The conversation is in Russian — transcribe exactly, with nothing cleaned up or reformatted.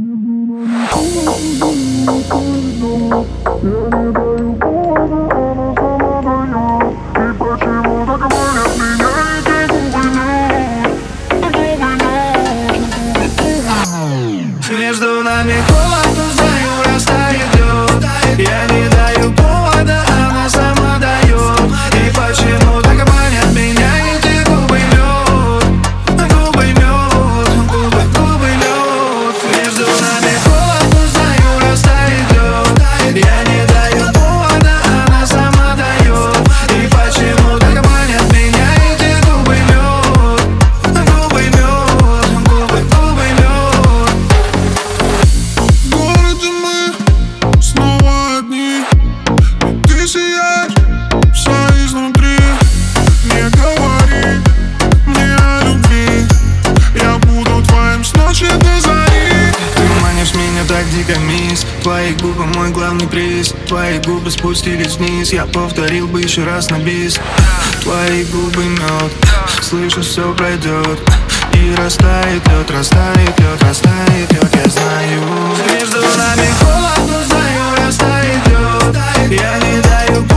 Между нами холод, но знаю, растает лед. Я не даю повода, она сама дает. И почему так манят меня эти губы мед? Губы мед, губы, губы мед. Между нами холод, но знаю, растает лед. Я не даю повода, она сама дает. И почему так манят меня эти губы мед? Губы мед, губы, губы мед. Снова одни, и ты сияешь вся изнутри. Не говори мне о любви, я буду твоим с ночи до зари. Ты манишь меня так дико, мисс. Твои губы мой главный приз. Твои губы спустились вниз. Я повторил бы еще раз на бис. Твои губы мед, слышу, все пройдет. И растает лед, растает лед, растает лед, я знаю. Между нами холод, но знаю, растает лед. Я не даю